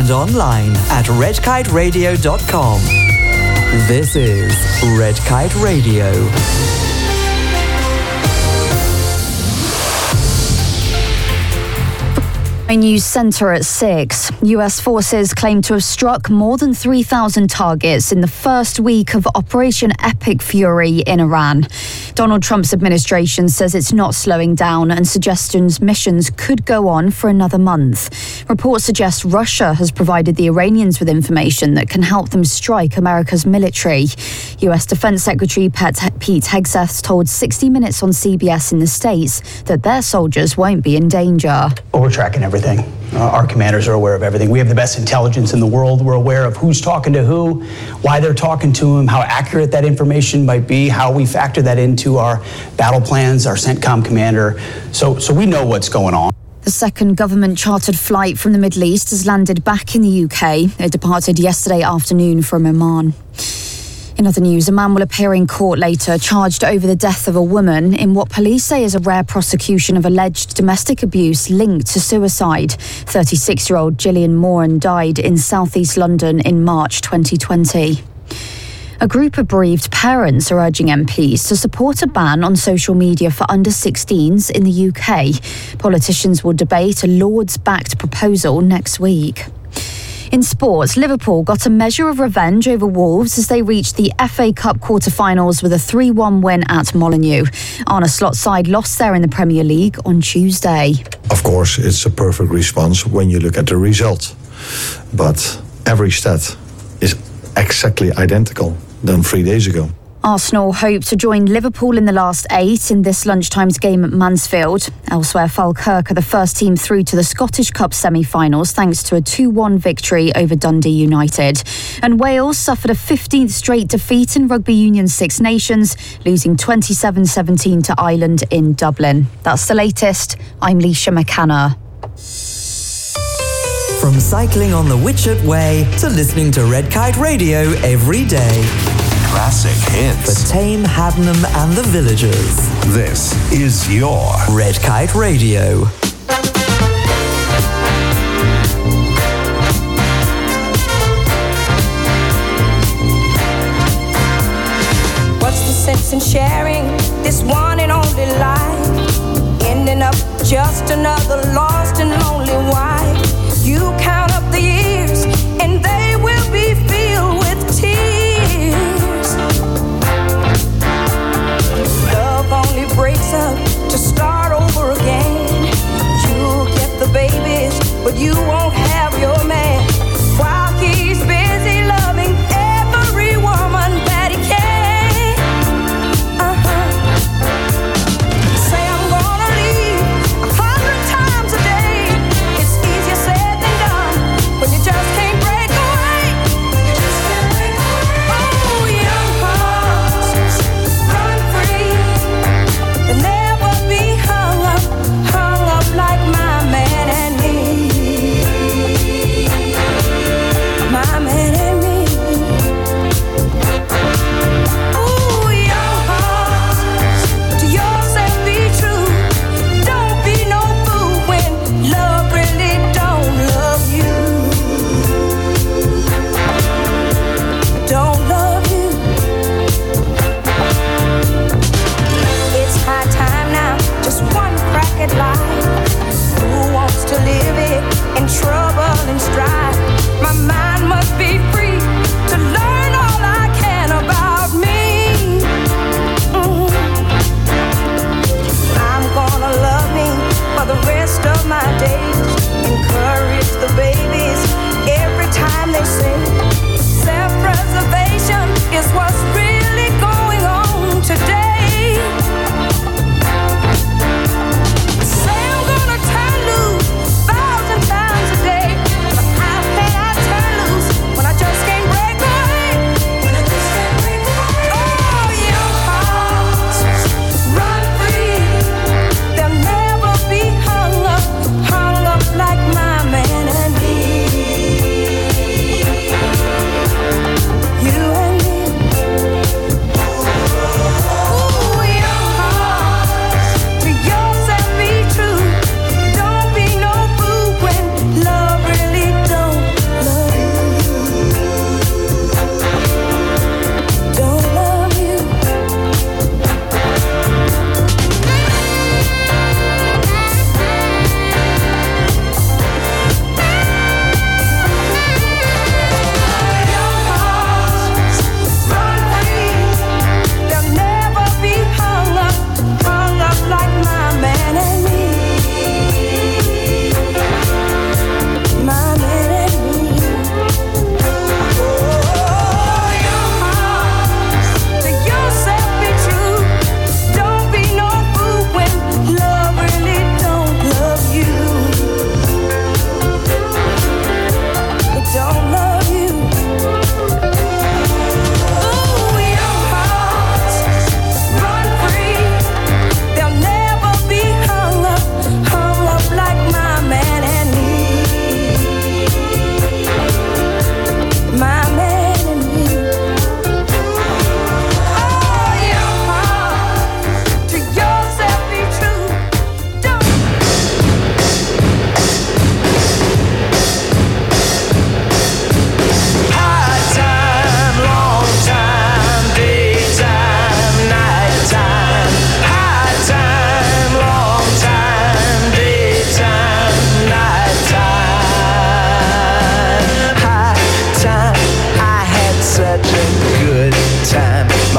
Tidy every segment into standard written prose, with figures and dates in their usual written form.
and online at redkiteradio.com. This is Red Kite Radio. News Center at 6. US forces claim to have struck more than 3,000 targets in the first week of Operation Epic Fury in Iran. Donald Trump's administration says it's not slowing down and suggests missions could go on for another month. Reports suggest Russia has provided the Iranians with information that can help them strike America's military. US Defense Secretary Pete Hegseth told 60 Minutes on CBS in the States that their soldiers won't be in danger. Well, we're tracking everything. Our commanders are aware of everything. We have the best intelligence in the world. We're aware of who's talking to who, why they're talking to them, how accurate that information might be, how we factor that into our battle plans, our CENTCOM commander. So we know what's going on. The second government-chartered flight from the Middle East has landed back in the UK. It departed yesterday afternoon from Oman. In other news, a man will appear in court later, charged over the death of a woman in what police say is a rare prosecution of alleged domestic abuse linked to suicide. 36-year-old Gillian Moran died in southeast London in March 2020. A group of bereaved parents are urging MPs to support a ban on social media for under-16s in the UK. Politicians will debate a Lords-backed proposal next week. In sports, Liverpool got a measure of revenge over Wolves as they reached the FA Cup quarter-finals with a 3-1 win at Molineux. Arne Slot's side lost there in the Premier League on Tuesday. Of course, it's a perfect response when you look at the result. But every stat is exactly identical than 3 days ago. Arsenal hope to join Liverpool in the last 8 in this lunchtime's game at Mansfield. Elsewhere, Falkirk are the first team through to the Scottish Cup semi-finals thanks to a 2-1 victory over Dundee United. And Wales suffered a 15th straight defeat in Rugby Union Six Nations, losing 27-17 to Ireland in Dublin. That's the latest. I'm Leisha McCanna. From cycling on the Witchett Way to listening to Red Kite Radio every day. Classic hits. For Tame, Haddenham and the Villagers. This is your Red Kite Radio. What's the sense in sharing this one and only life? Ending up just another lost and lonely wife. You count up the years and they will be filled with tears. Love only breaks up to start over again. You'll get the babies, but you won't have your man. While he's busy loving every woman that he can. Say I'm gonna leave 100 times a day. It's easier said than done when you just can't break away. You just can't break away. Oh, young hearts, run free and never be hung up like my man and me. My man and me. Ooh, young hearts, to yourself be true. Don't be no fool when love really don't love you. Don't love you. It's high time now, just one crack at life. Who wants to live it in trouble and strife? My mind must be free to learn all I can about me. I'm gonna love me for the rest of my days. Encourage the babies every time they sing. Self-preservation is what's really going on today. Say I'm gonna turn loose 1,000 times a day.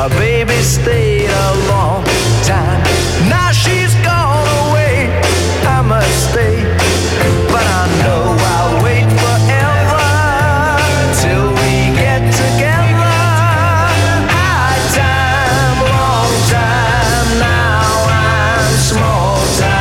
My baby stayed a long time. Now she's gone away. I must stay, but I know I'll wait forever till we get together. High time, long time. Now I'm small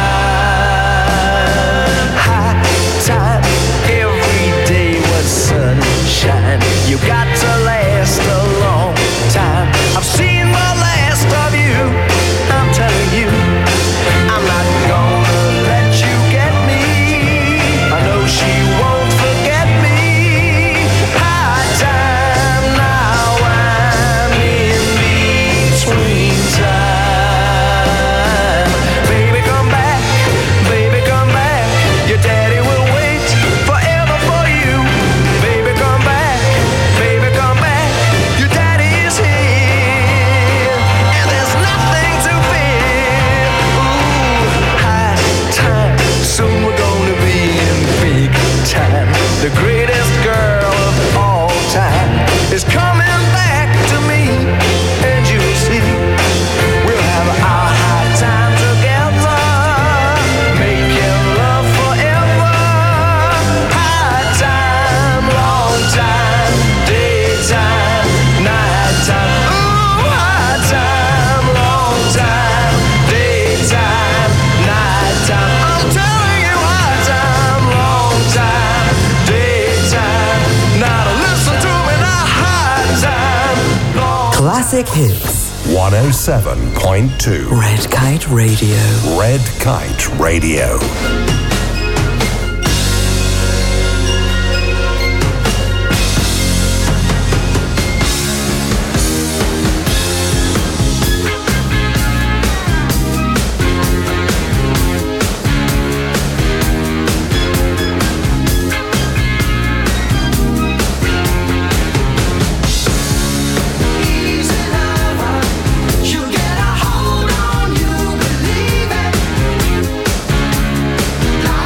time. High time. Every day was sunshine. You got to last a long time. I've seen the last of you. I'm telling you, I'm not gonna let you get me. I know she won't forget me. High time, now I'm in between time. Baby, come back. Baby, come back. Your daddy will wait forever for you. Baby, come back. Baby, come back. Your daddy is here, and there's nothing to fear. Ooh, high time. Soon we're gonna be in big time. The greatest girl of all time is coming back to me, and you'll see we'll have our high time together, making love forever. High time, long time, daytime, nighttime. Ooh, high time, long time, daytime, nighttime. I'm telling you, high time, long time, daytime. Now to listen to me now, high time, long Classic hits. 107.2 Red Kite Radio. Red Kite Radio. You get a hold on, you believe it.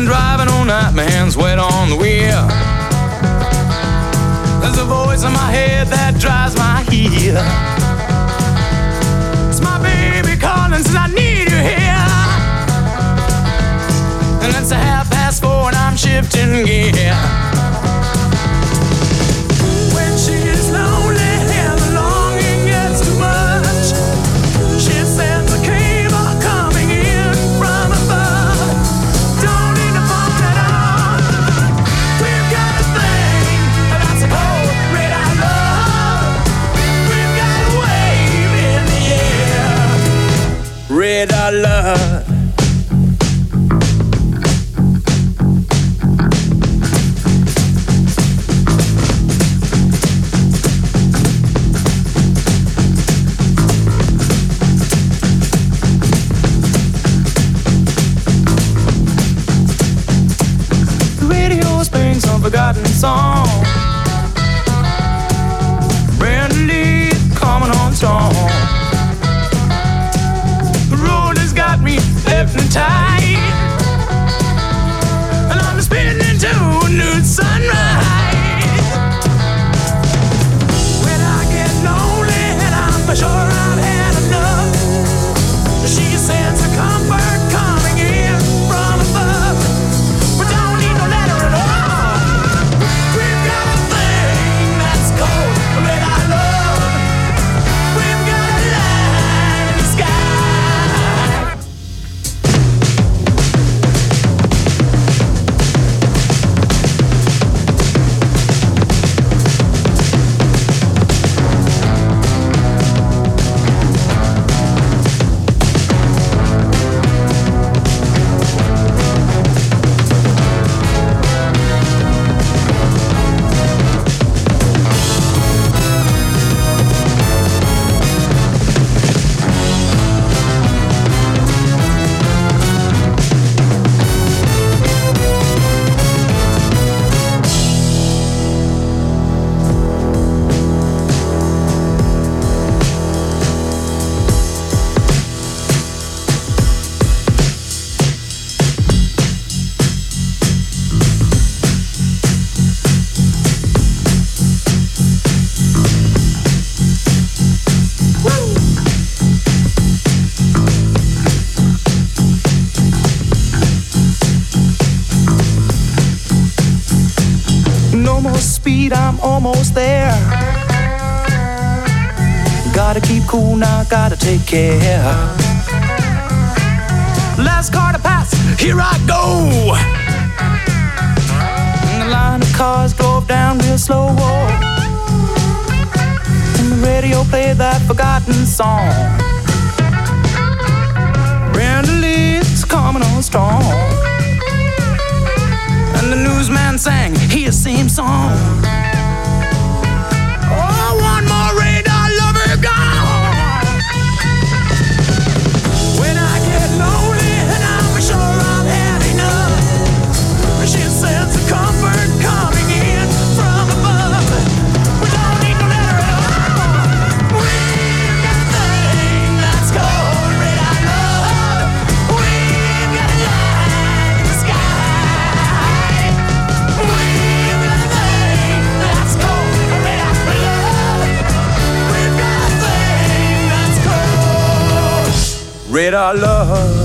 been driving all night, my hands wet on the wheel. There's a voice in my head that drives my heel. It's my baby calling, says I need you here. And it's 4:30 and I'm shifting gear. When she is lonely and the longing gets too much, she sends a cable coming in from above. Don't need a phone at all. We've got a thing that's a cold red I love. We've got a wave in the air. Red I love. Forgotten song. Brand new coming on strong. The road has got me hypnotized, and I'm spinning into a new sunrise. When I get lonely and I'm for sure I've had enough, she sends a comfort coming in from above. We don't need no letter at all. I'm almost there. Gotta keep cool now, gotta take care. Last car to pass, here I go. And the line of cars drove down real slow. And the radio played that forgotten song. Brenda Lee's coming on strong. And the newsman sang his same song. Oh, one more radar lover gone. When I get lonely and I'm sure I've had enough, she sends a comfort coming in from above. We don't need no letter at all. We've got a thing that's called red I love. We've got a light in the sky. We've got a thing that's called red I love. We've got a thing that's called red I love.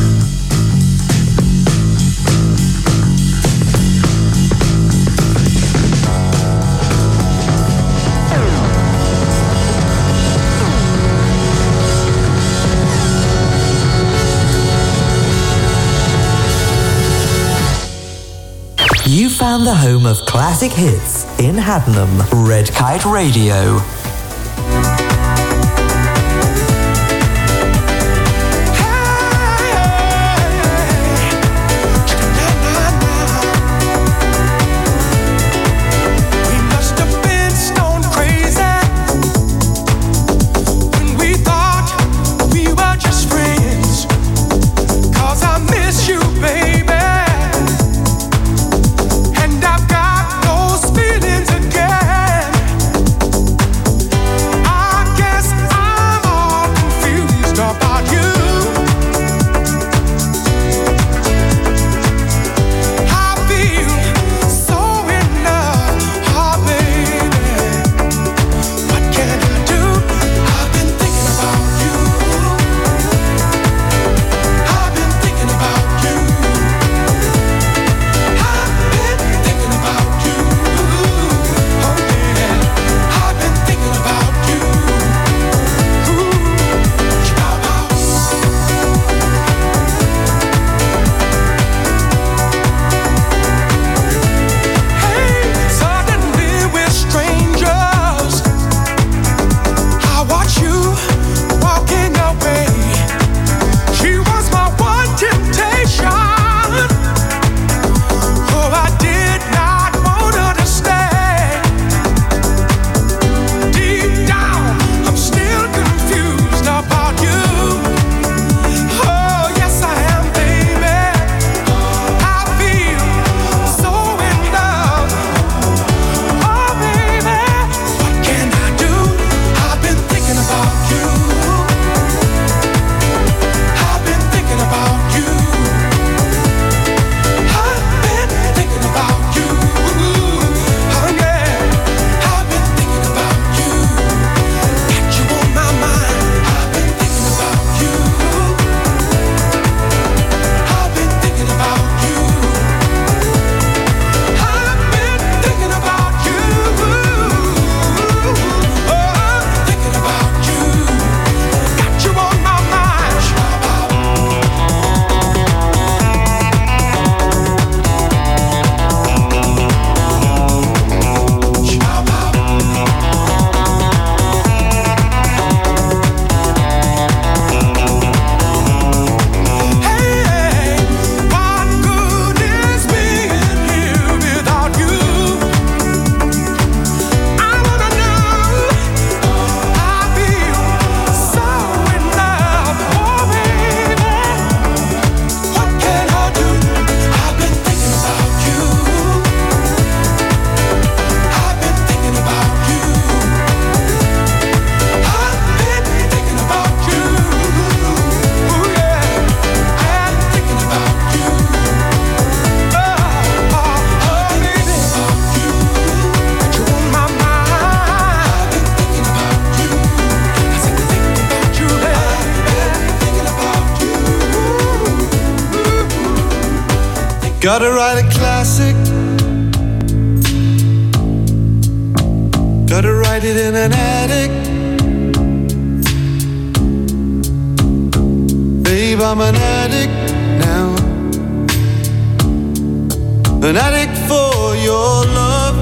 You found the home of classic hits in Haddenham. Red Kite Radio. And I've got those feelings again. Gotta write a classic. Gotta write it in an attic. Babe, I'm an addict now. An addict for your love.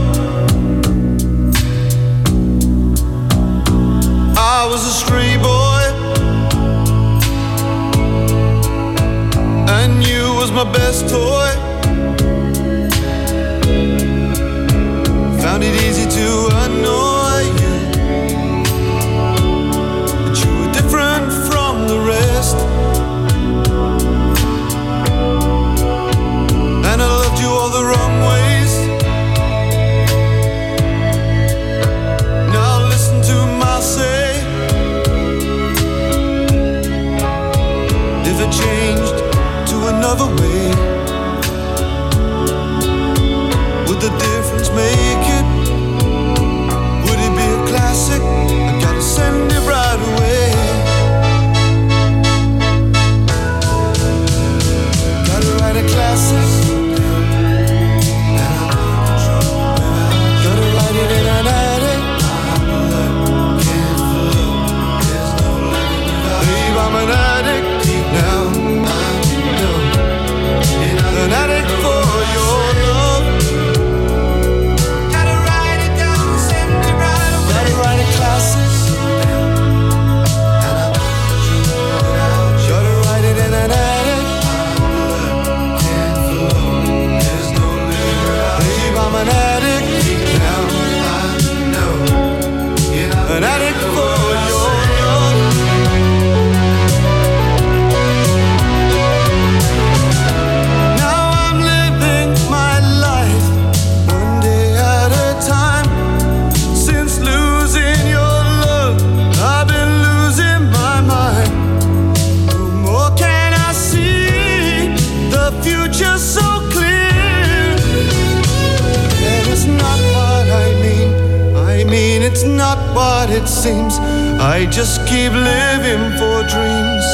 I was a stray boy, and you was my best toy. Found it easy to annoy you, but you were different from the rest. And I loved you all the wrong ways. Now listen to my say. If it changed to another way, would the difference make it? Would it be a classic? I gotta send it right away. Gotta write a classic. Gotta write it in an attic. Babe, I'm an addict now. An addict for your love. Gotta write it down and send it right away. Gotta write a classic. Gotta write it in an attic. Babe, I'm an addict now. An addict for your love. Now I'm living my life one day at a time. Since losing your love, I've been losing my mind. No more can I see the future so clear. And it's not what I mean. I mean it's not what it seems. I just keep living for dreams.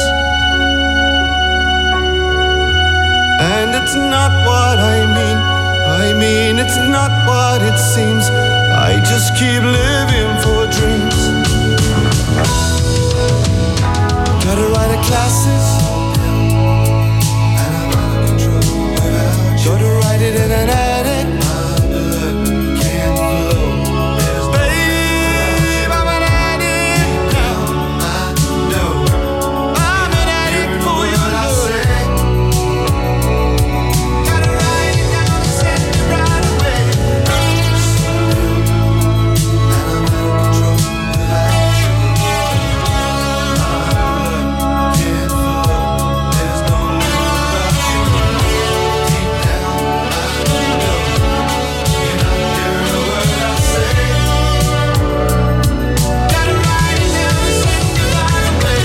And it's not what I mean. I mean it's not what it seems. I just keep living for dreams. Gotta write a classic. Gotta write it in an attic. Babe, I'm an addict now. I'm an addict for your love. Gotta write it down and send it right away. And I'm out of control without you. Can't flow. There's no living without you. Deep down, I know you're not hearing a word I say. Gotta write it down and send it right away.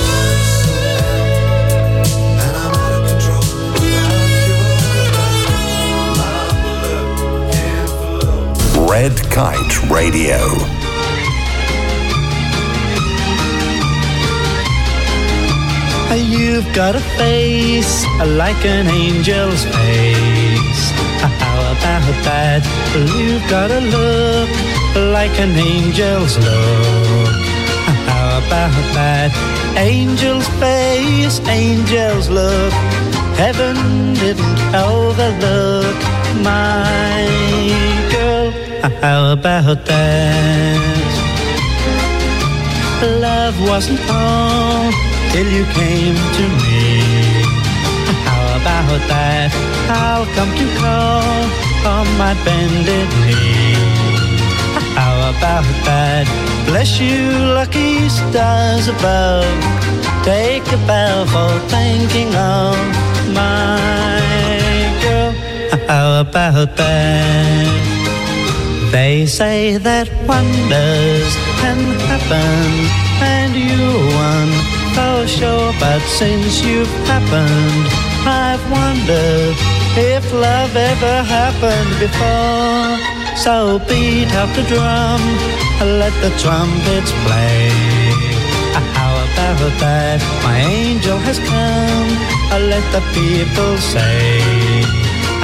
And I'm out of control without you. My blood can't flow. Red Kite Radio. You've got a face like an angel's face. How about that? You've got a look like an angel's look. How about that? Angel's face, angel's look. Heaven didn't overlook my girl. How about that? Love wasn't all till you came to me. How about that? I'll come to call on my bended knee. How about that? Bless you, lucky stars above. Take a bow for thinking of my girl. How about that? They say that wonders can happen, and you're one for sure. But since you've happened, I've wondered if love ever happened before. So beat up the drum, let the trumpets play. How about that? My angel has come, let the people say.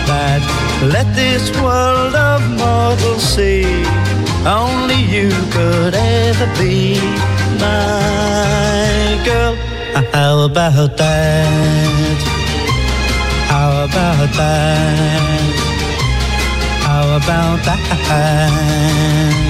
that let this world of mortals see. Only you could ever be my girl. How about that? How about that? How about that?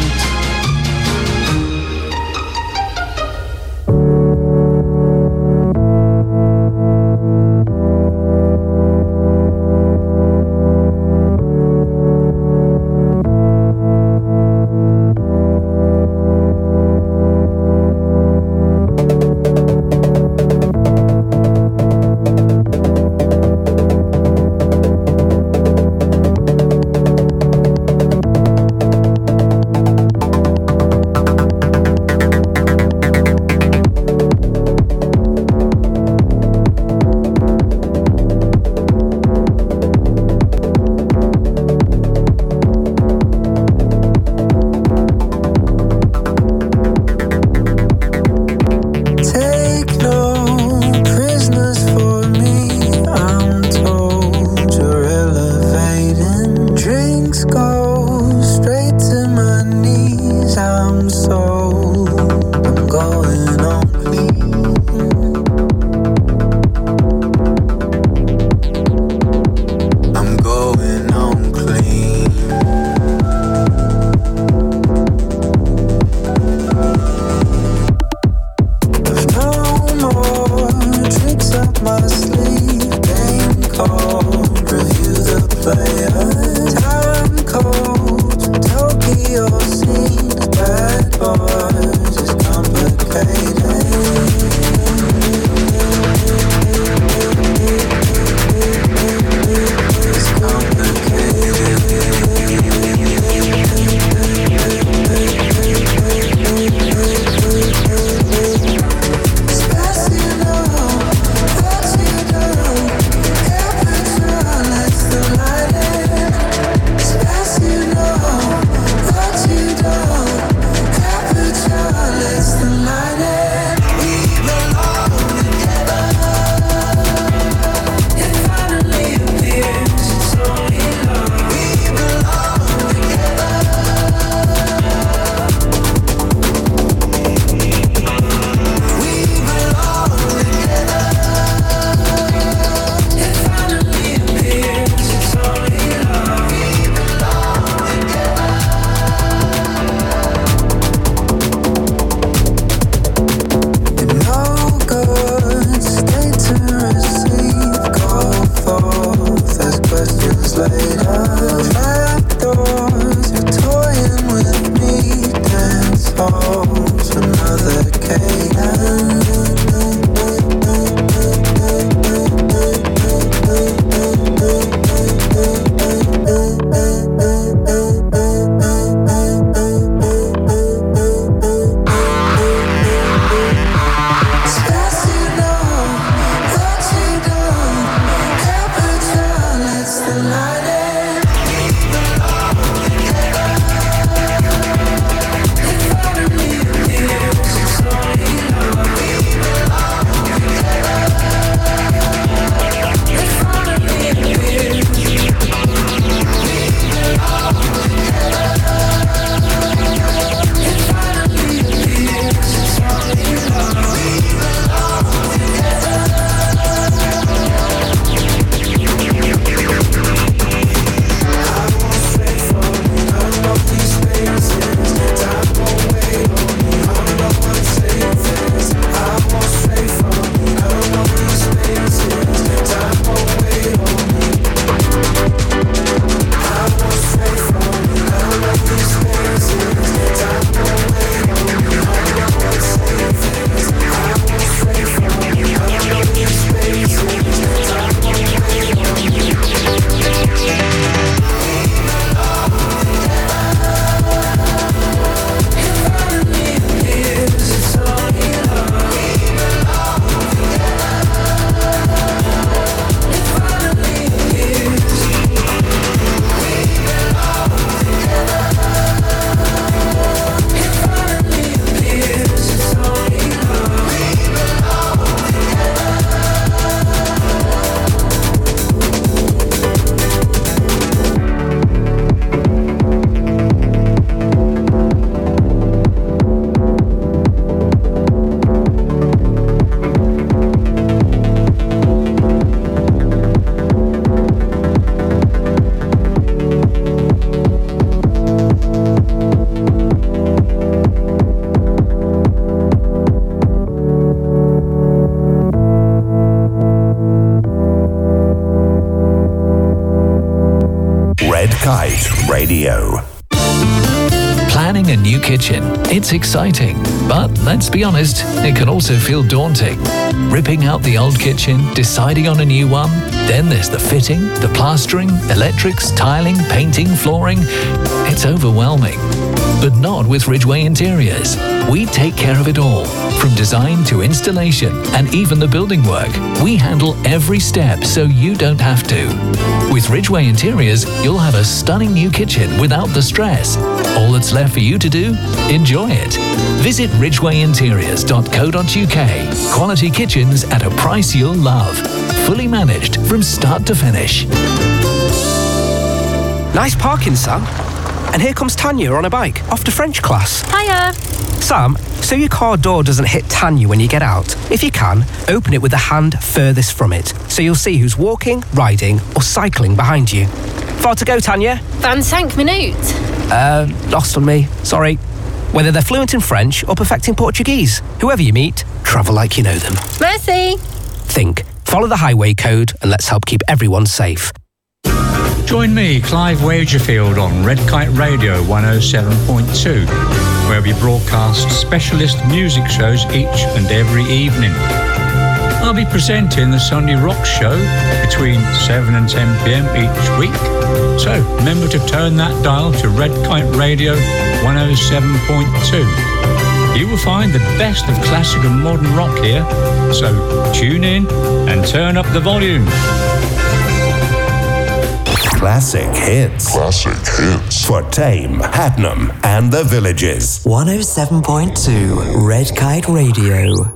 Red Kite Radio. Planning a new kitchen. It's exciting, but let's be honest, it can also feel daunting. Ripping out the old kitchen, deciding on a new one, then there's the fitting, the plastering, electrics, tiling, painting, flooring. It's overwhelming. But not with Ridgeway Interiors. We take care of it all. From design to installation and even the building work, we handle every step so you don't have to. With Ridgeway Interiors, you'll have a stunning new kitchen without the stress. All that's left for you to do? Enjoy it. Visit ridgwayinteriors.co.uk. Quality kitchens at a price you'll love. Fully managed from start to finish. Nice parking, Sam. And here comes Tanya on a bike, off to French class. Hiya. Sam, so your car door doesn't hit Tanya when you get out. If you can, open it with the hand furthest from it, so you'll see who's walking, riding, or cycling behind you. Far to go, Tanya? 25 minutes. Lost on me. Sorry. Whether they're fluent in French or perfecting Portuguese, whoever you meet, travel like you know them. Merci. Think. Follow the highway code and let's help keep everyone safe. Join me, Clive Wagerfield, on Red Kite Radio 107.2, where we broadcast specialist music shows each and every evening. I'll be presenting the Sunday Rock Show between 7 and 10 p.m. each week. So remember to turn that dial to Red Kite Radio 107.2. You will find the best of classic and modern rock here. So tune in and turn up the volume. Classic hits. Classic hits. For Tame, Hatnam, and the Villages. 107.2 Red Kite Radio.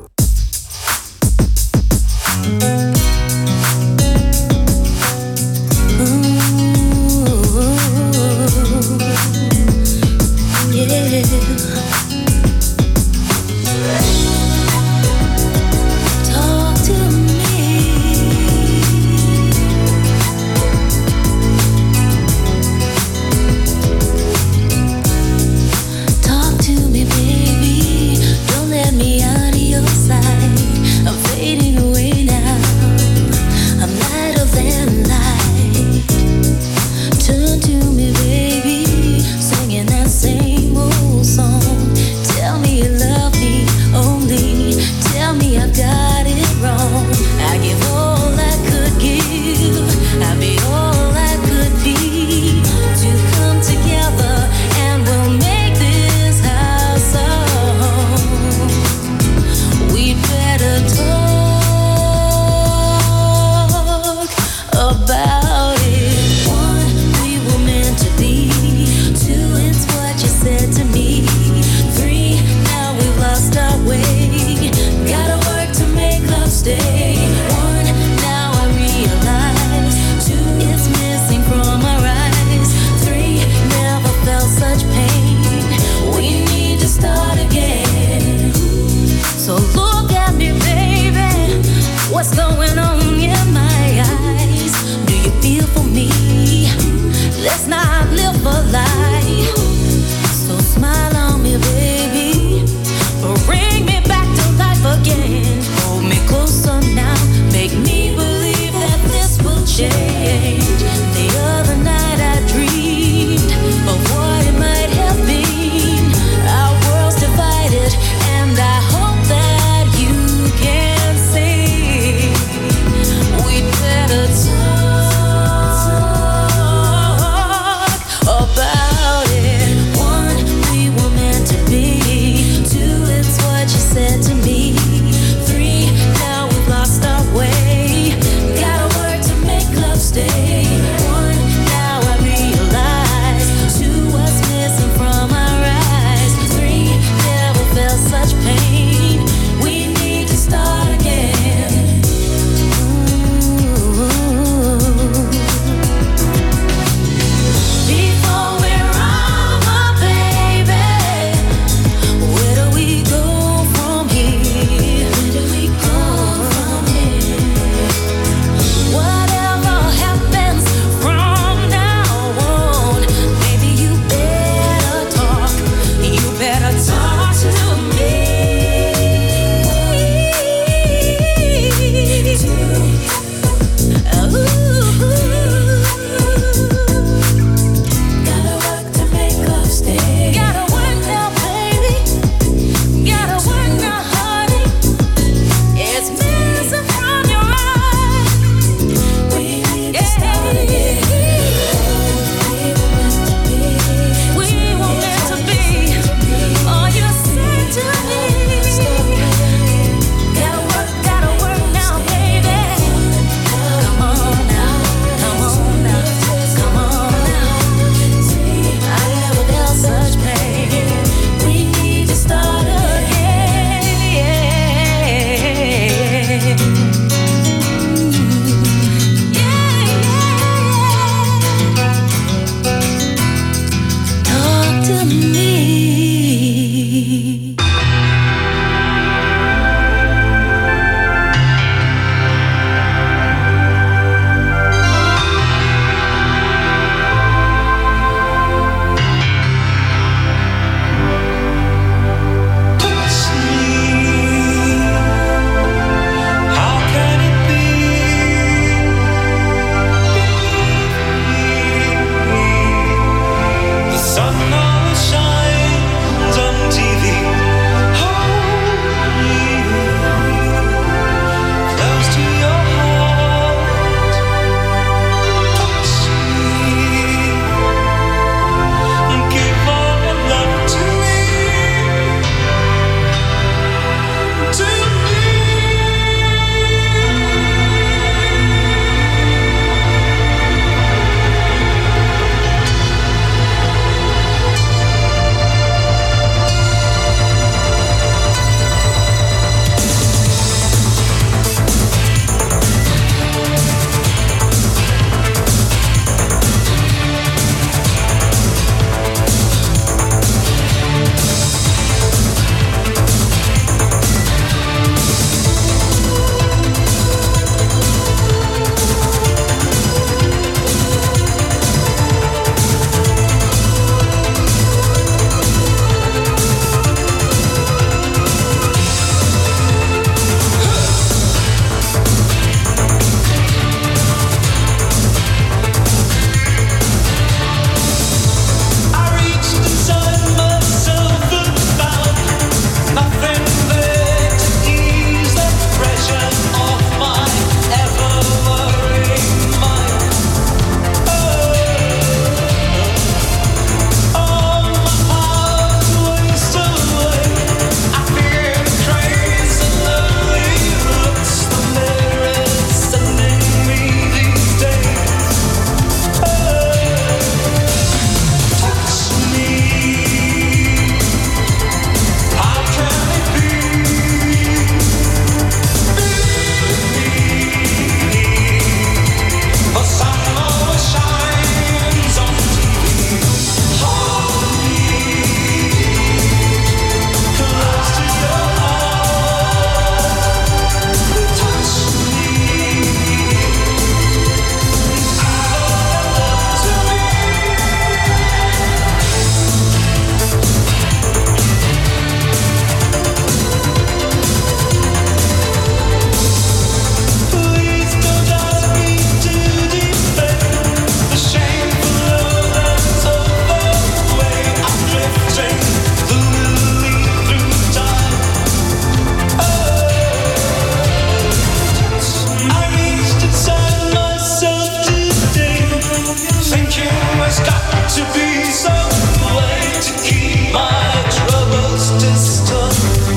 Thinking there's got to be some way to keep my troubles distant.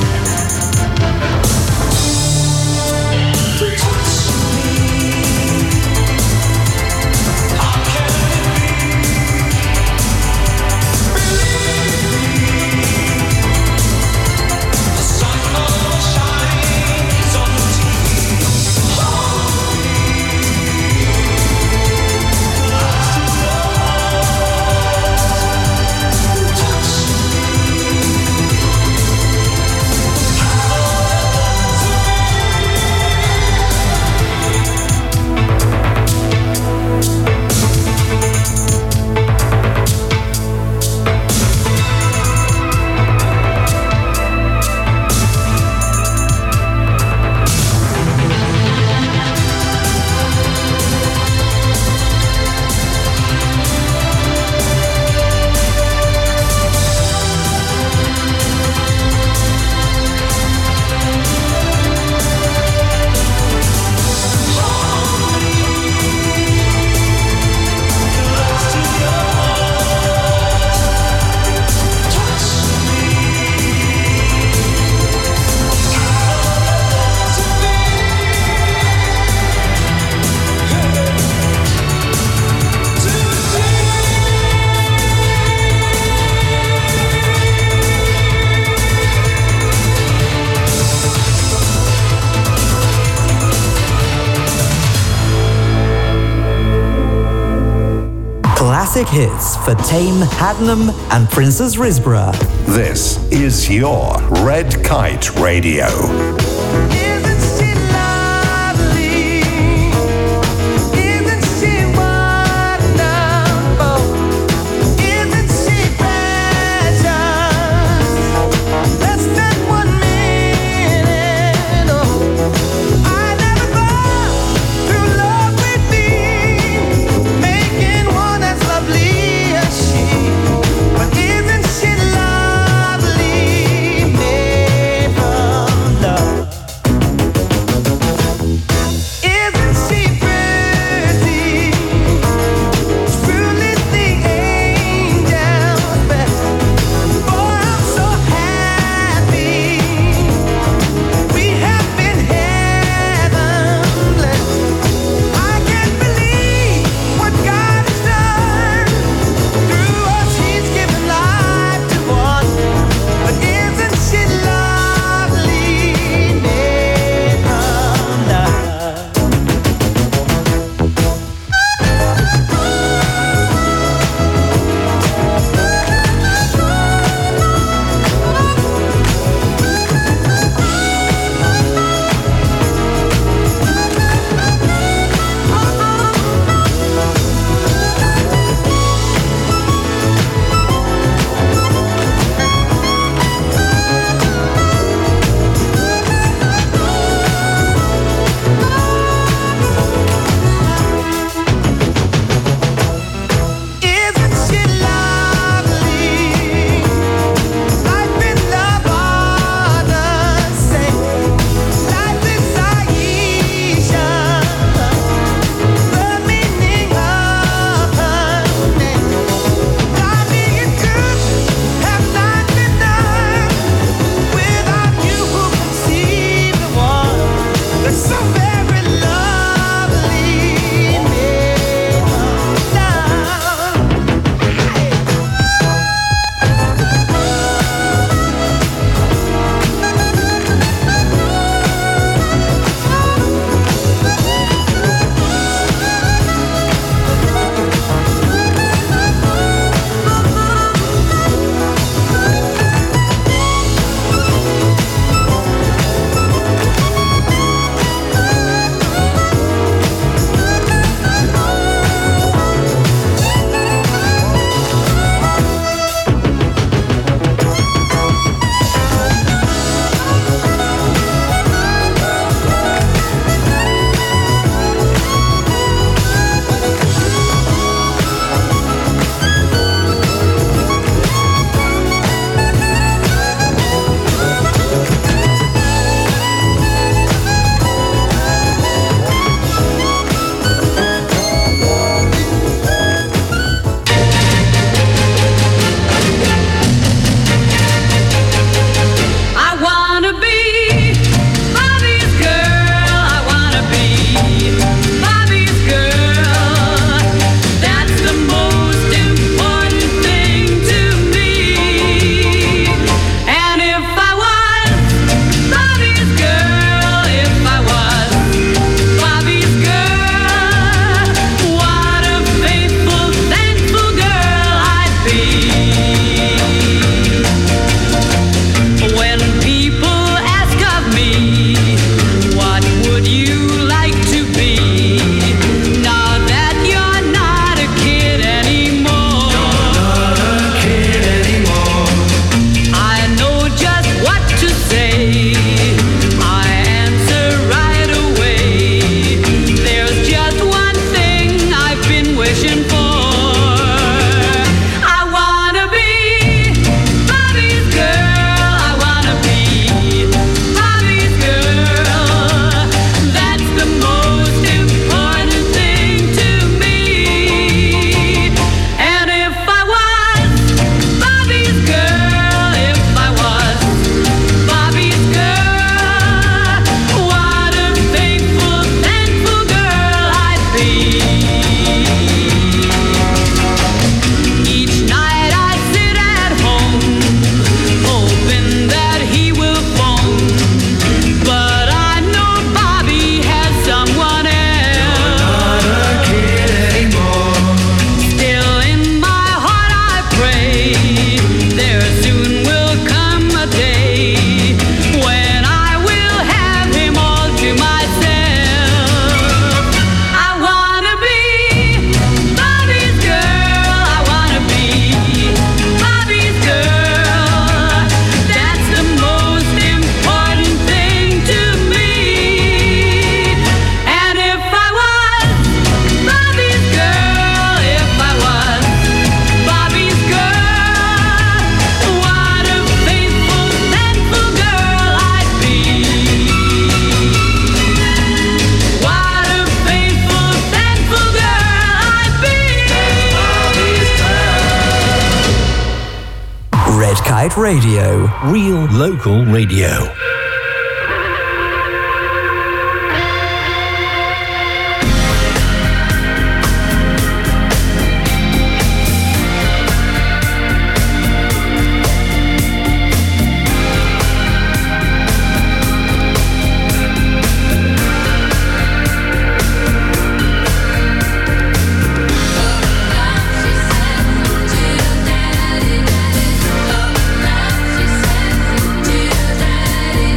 To touch me, how can it be? Believe me, the sun will shine on the TV. Hold Classic hits for Tame Hadnam and Princess Risborough. This is your Red Kite Radio. Lovely, made from love. Kite Radio. Real local radio. Daddy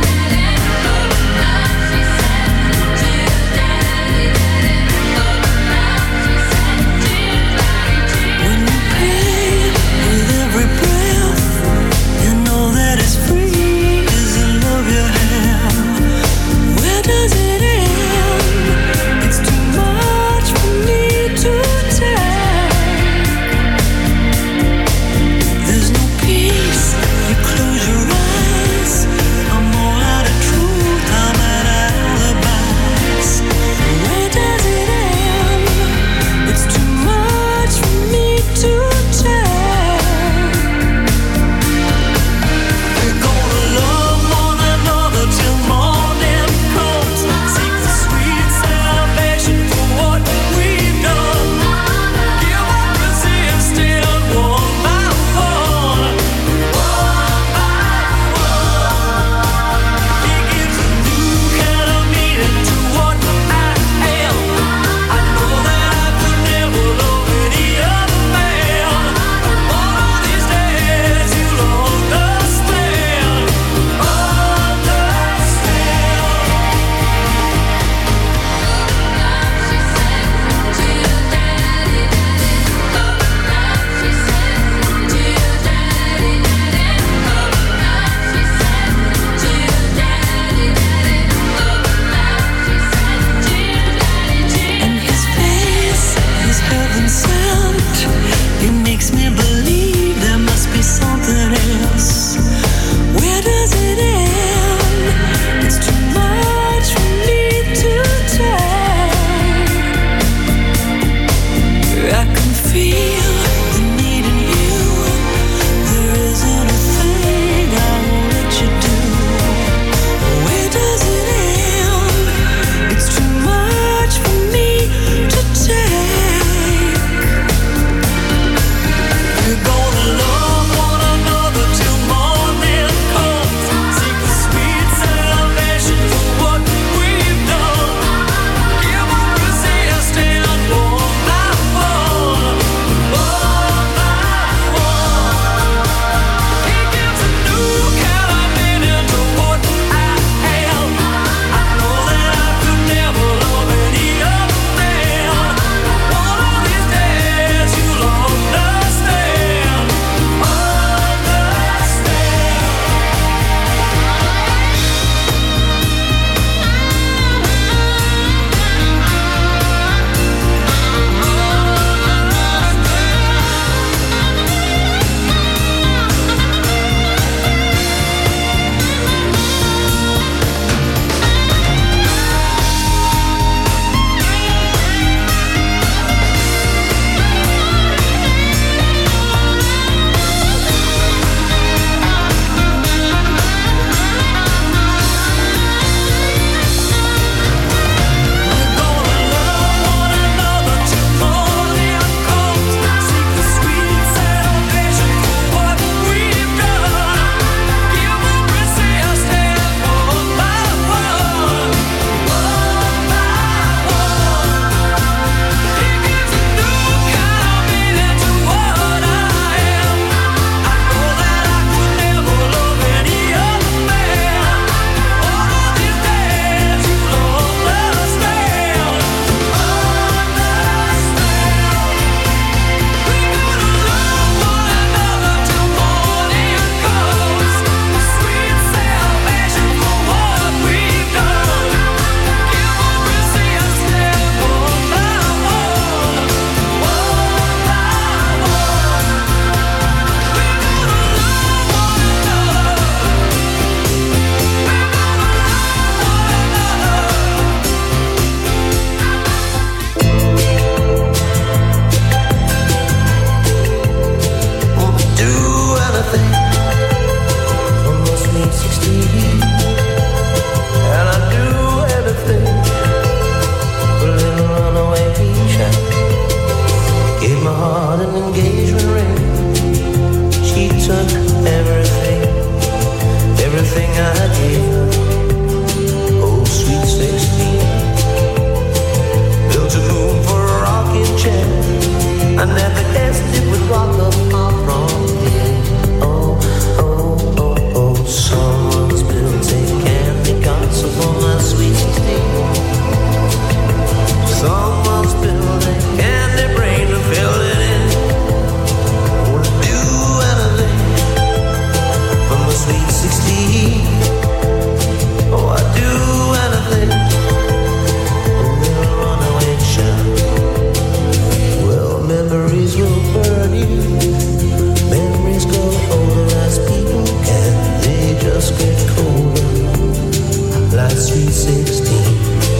heart an engagement ring. She took everything, everything I gave her. Oh, sweet 16. Built a moon for a rocking chair. I never guessed it would rock up far from here. Oh, oh, oh, oh. Someone's built a candy castle for my sweet 16. Someone's built a candy brain to fill it in. Would do anything for my sweet 16. Oh, I'd do anything. A little runaway child. Well, memories will burn you. Memories grow older as people can. They just get colder, like sweet 16.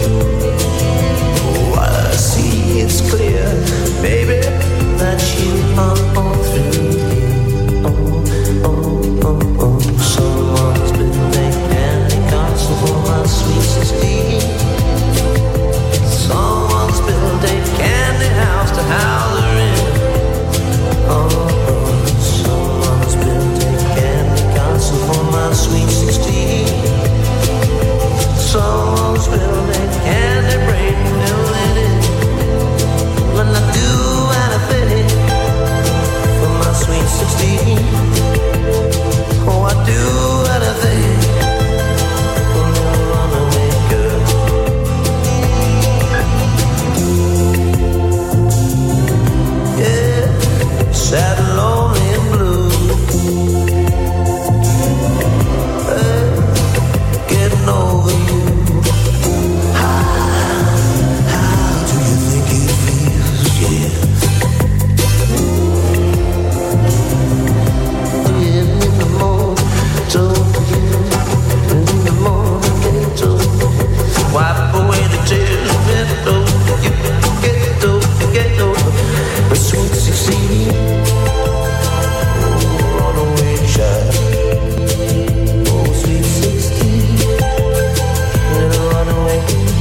Oh, I see it's clear, baby, that you are all through here. Oh, oh, oh, oh. Someone's built a candy castle for my sweet 16. Someone's built a candy house to house her in. Oh, oh. Someone's built a candy castle for my sweet 16. Someone's built a candy brain to fill it in. When I do anything for my sweet 16. Oh, I do anything for a little runaway girl. Yeah, sad and lonely and blue. Getting over you. How do you think it feels? Yeah. In the morning, told you. In the morning, told you. Wipe away the tears, get over you. Get over, get over. The sweet 16. Oh, runaway child. Oh, sweet 16. Little runaway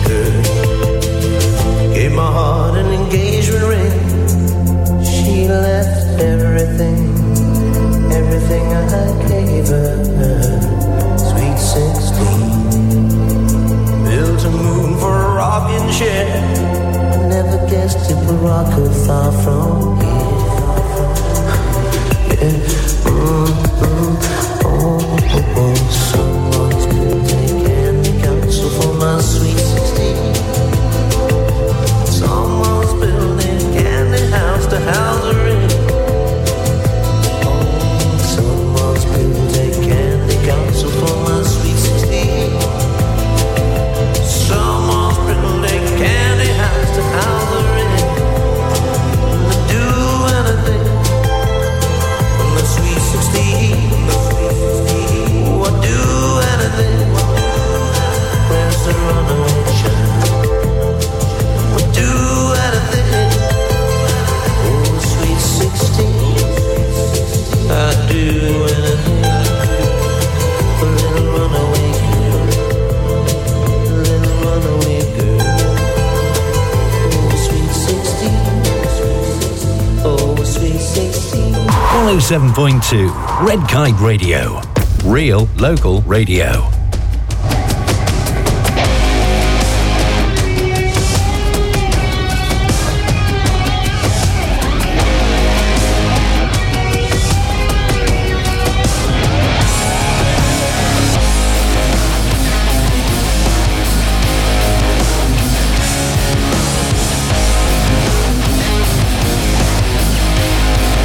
girl. Gave my heart an engagement ring. She left everything, everything I gave her. Sweet 16. Built a moon for a rocking chair. I never guessed it would rock her far from here. Yeah. Oh, oh, oh. Someone's built a candy castle for my sweet 16. Someone's built a candy house to house her in. Oh, someone's built a candy castle for my sweet 16. Someone's built a candy house to house her in. To do anything for my sweet 16. Oh, I'd do anything. Where's the runaway child? Would do anything. Oh, sweet 16. I'd do anything. A little runaway girl. A little runaway girl. Oh, sweet 16. Oh, sweet 16. 107.2 Red Kite Radio. Real local radio.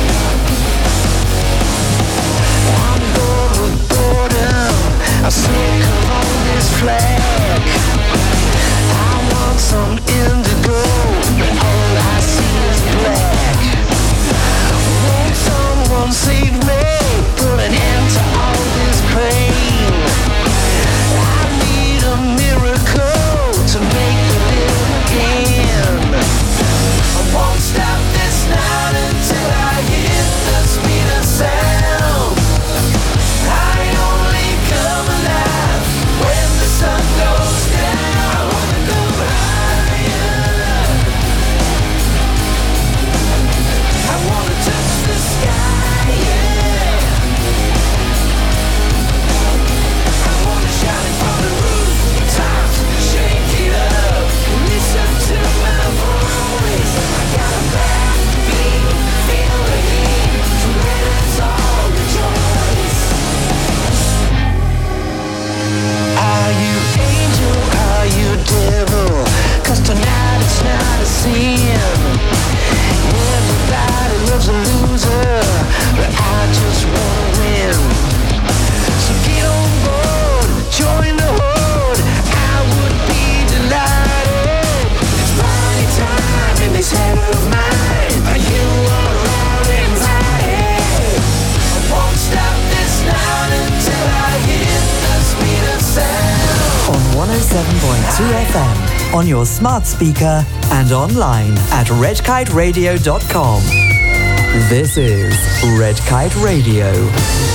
I see on your smart speaker and online at redkiteradio.com. This is Red Kite Radio.